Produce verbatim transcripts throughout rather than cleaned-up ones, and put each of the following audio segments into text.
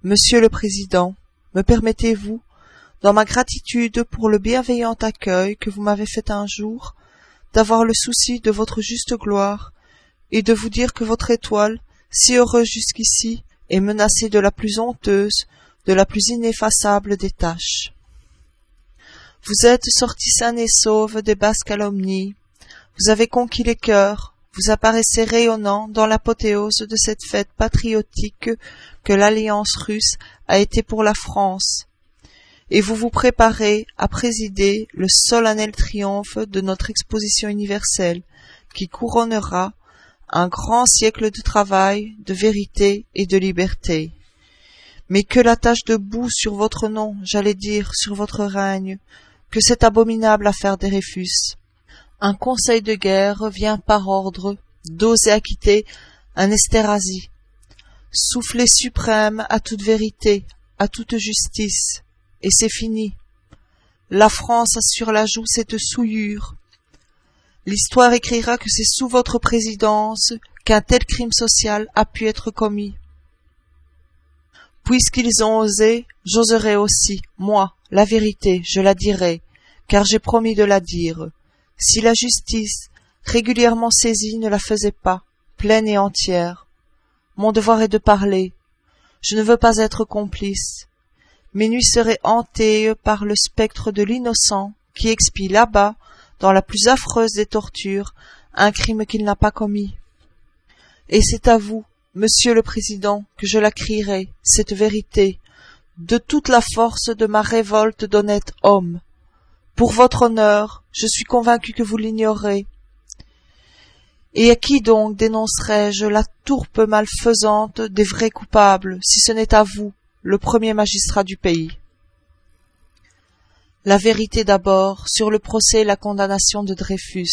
Monsieur le Président, me permettez-vous, dans ma gratitude pour le bienveillant accueil que vous m'avez fait un jour, d'avoir le souci de votre juste gloire, et de vous dire que votre étoile, si heureuse jusqu'ici, est menacée de la plus honteuse, de la plus ineffaçable des tâches. Vous êtes sortis sains et sauves des basses calomnies, vous avez conquis les cœurs, vous apparaissez rayonnant dans l'apothéose de cette fête patriotique que l'Alliance russe a été pour la France, et vous vous préparez à présider le solennel triomphe de notre exposition universelle qui couronnera un grand siècle de travail, de vérité et de liberté. Mais que la tache de boue sur votre nom, j'allais dire, sur votre règne, que cette abominable affaire des Dreyfus. Un conseil de guerre vient par ordre d'oser acquitter un Esterhazy, soufflet suprême à toute vérité, à toute justice, et c'est fini. La France a sur la joue cette souillure. L'histoire écrira que c'est sous votre présidence qu'un tel crime social a pu être commis. Puisqu'ils ont osé, j'oserai aussi, moi, la vérité, je la dirai, car j'ai promis de la dire. Si la justice, régulièrement saisie, ne la faisait pas, pleine et entière, mon devoir est de parler. Je ne veux pas être complice. Mes nuits seraient hantées par le spectre de l'innocent qui expie là-bas, dans la plus affreuse des tortures, un crime qu'il n'a pas commis. Et c'est à vous, Monsieur le Président, que je la crierai, cette vérité, de toute la force de ma révolte d'honnêtes hommes. Pour votre honneur, je suis convaincu que vous l'ignorez. Et à qui donc dénoncerai-je la tourpe malfaisante des vrais coupables, si ce n'est à vous, le premier magistrat du pays? La vérité d'abord, sur le procès et la condamnation de Dreyfus.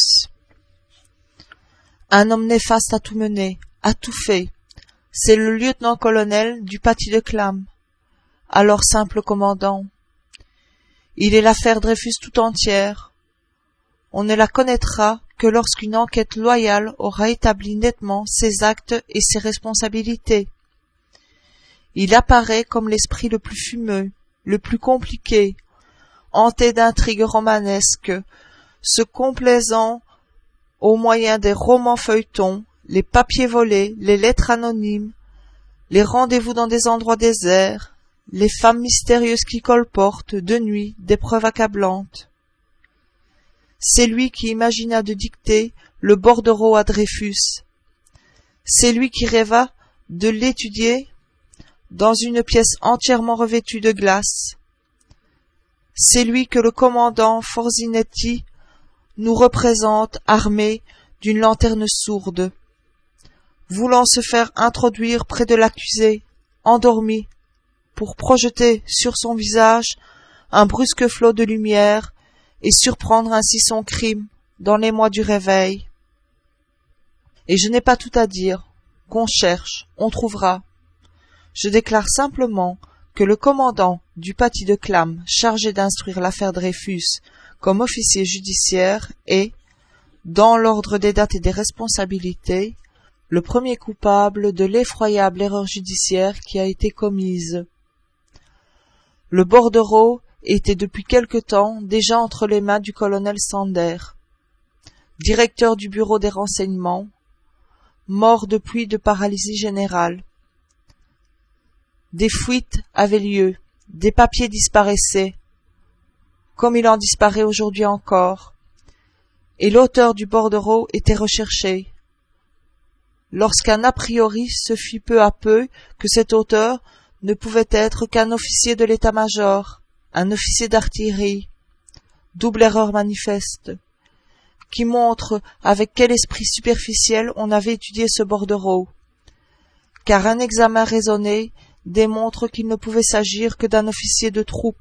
Un homme néfaste a tout mené, a tout fait. C'est le lieutenant-colonel du paty de Clam, alors simple commandant. Il est l'affaire Dreyfus tout entière. On ne la connaîtra que lorsqu'une enquête loyale aura établi nettement ses actes et ses responsabilités. Il apparaît comme l'esprit le plus fumeux, le plus compliqué, hanté d'intrigues romanesques, se complaisant au moyen des romans feuilletons, les papiers volés, les lettres anonymes, les rendez-vous dans des endroits déserts, les femmes mystérieuses qui colportent, de nuit, des preuves accablantes. C'est lui qui imagina de dicter le bordereau à Dreyfus. C'est lui qui rêva de l'étudier dans une pièce entièrement revêtue de glace. C'est lui que le commandant Forzinetti nous représente armé d'une lanterne sourde, voulant se faire introduire près de l'accusé, endormi, pour projeter sur son visage un brusque flot de lumière et surprendre ainsi son crime dans les mois du réveil. Et je n'ai pas tout à dire, qu'on cherche, on trouvera. Je déclare simplement que le commandant du paty de Clam chargé d'instruire l'affaire Dreyfus comme officier judiciaire est, dans l'ordre des dates et des responsabilités, le premier coupable de l'effroyable erreur judiciaire qui a été commise. Le bordereau était depuis quelque temps déjà entre les mains du colonel Sander, directeur du bureau des renseignements, mort depuis de paralysie générale. Des fuites avaient lieu, des papiers disparaissaient, comme il en disparaît aujourd'hui encore, et l'auteur du bordereau était recherché. Lorsqu'un a priori se fit peu à peu que cet auteur ne pouvait être qu'un officier de l'état-major, un officier d'artillerie, double erreur manifeste, qui montre avec quel esprit superficiel on avait étudié ce bordereau, car un examen raisonné démontre qu'il ne pouvait s'agir que d'un officier de troupe.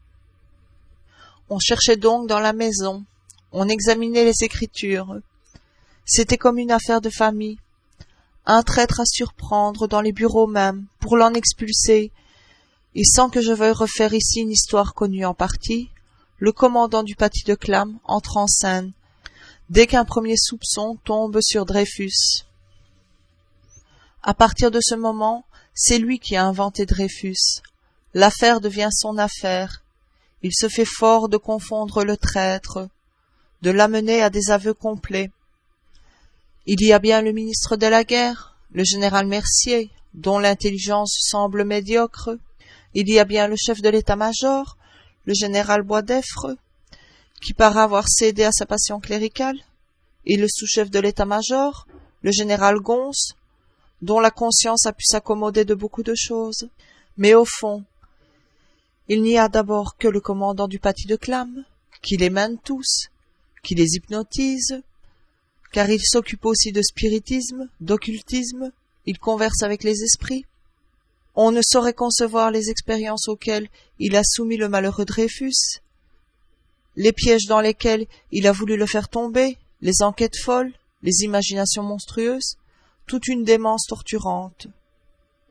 On cherchait donc dans la maison, on examinait les écritures. C'était comme une affaire de famille, un traître à surprendre dans les bureaux mêmes, pour l'en expulser, et sans que je veuille refaire ici une histoire connue en partie, le commandant du paty de Clam entre en scène, dès qu'un premier soupçon tombe sur Dreyfus. À partir de ce moment, C'est lui qui a inventé Dreyfus. L'affaire devient son affaire. Il se fait fort de confondre le traître, de l'amener à des aveux complets. Il y a bien le ministre de la guerre, le général Mercier, dont l'intelligence semble médiocre. Il y a bien le chef de l'état-major, le général Boisdeffre, qui paraît avoir cédé à sa passion cléricale, et le sous-chef de l'état-major, le général Gons, dont la conscience a pu s'accommoder de beaucoup de choses. Mais au fond, il n'y a d'abord que le commandant du paty de Clam, qui les mène tous, qui les hypnotise, car il s'occupe aussi de spiritisme, d'occultisme, il converse avec les esprits. On ne saurait concevoir les expériences auxquelles il a soumis le malheureux Dreyfus, les pièges dans lesquels il a voulu le faire tomber, les enquêtes folles, les imaginations monstrueuses, toute une démence torturante.